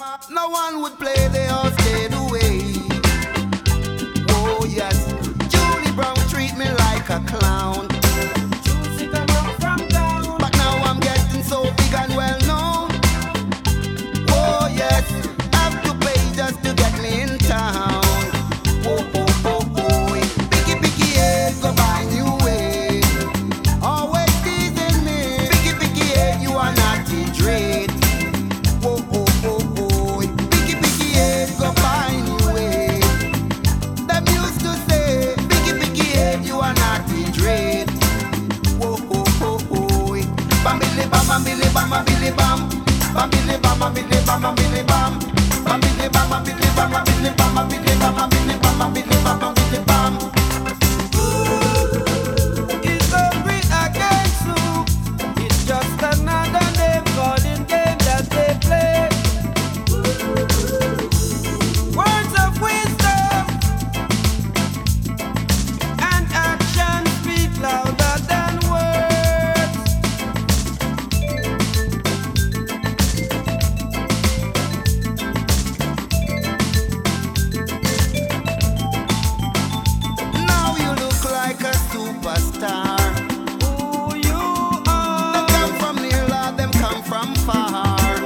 No one would play, they all stayed away. Oh yes, Julie Brown treat me like a clown. But now I'm getting so big and well known. Oh yes, have to pay just to get me in town. Oh oh oh oh, Biggie Biggie head go by new way. Always teasing me. Biggie Biggie head, you are naughty dread. Oh oh oh oh, Biggie Biggie head go by new way. Them used to say, Biggie Biggie head, you are naughty dread. Oh oh oh oh, bambili bam bambili bam bambili bam, bambili bam bambili bam bambili bam, bambili bam bambili bam bambili bam bambili bam bambili bam bambili bam bambili bam. It's hungry again soup. It's just another name calling game that they play. Words of wisdom and action speak louder than words. Now you look like a superstar. Who you Them are? come from near, Lord, them come from far.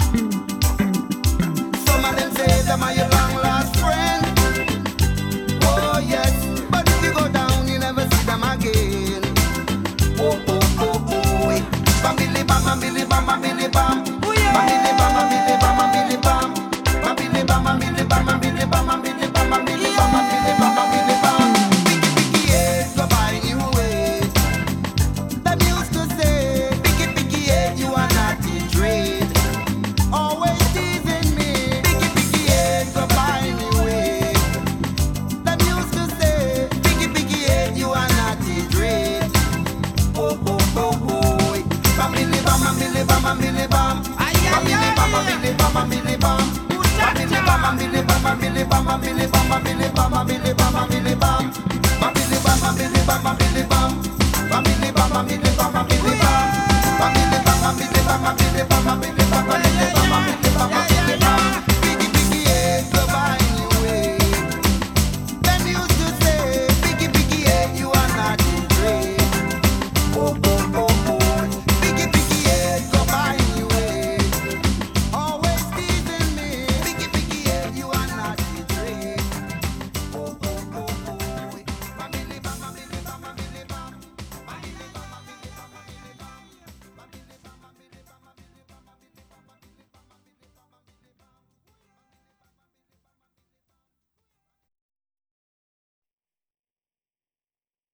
Some of them say them are your long lost friend. Oh yes, but if you go down, you never see them again. Oh oh oh oh, bambili bam bambili bam bambili bam, Oh, yeah. bambili bam bambili bam bambili bam, bambili bam bambili bam bambili bam bambili bam bambili bam bambili bam bambili bam. Biggie Biggie head go by new way. Them used to say, Biggie Biggie head, you are naughty dread. Always teasing me. Biggie Biggie head go by me way. Them used to say, Biggie Biggie head, you are naughty dread. Oh oh oh oh, bambili bam bambili bam bambili bam, Ay, ay, bambili bam ay. bambili bam bambili bam, bambili bam bambili bam bambili bam bambili bam bambili bam bambili bam bambili bam, bambili bam bambili bam bambili bam.